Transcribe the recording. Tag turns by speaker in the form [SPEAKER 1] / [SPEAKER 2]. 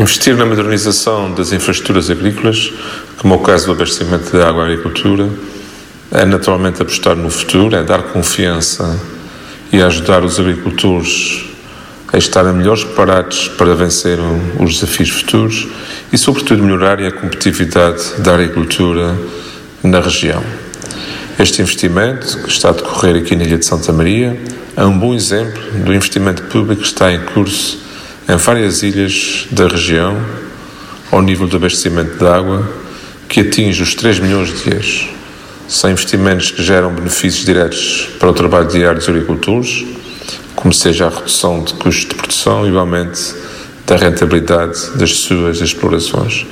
[SPEAKER 1] Investir na modernização das infraestruturas agrícolas, como é o caso do abastecimento de água à agricultura, é naturalmente apostar no futuro, é dar confiança e ajudar os agricultores a estarem melhores preparados para vencer os desafios futuros e, sobretudo, melhorar a competitividade da agricultura na região. Este investimento, que está a decorrer aqui na Ilha de Santa Maria, é um bom exemplo do investimento público que está em curso em várias ilhas da região, ao nível do abastecimento de água, que atinge os 3 milhões de euros. São investimentos que geram benefícios diretos para o trabalho diário dos agricultores, como seja a redução de custos de produção e o aumento da rentabilidade das suas explorações.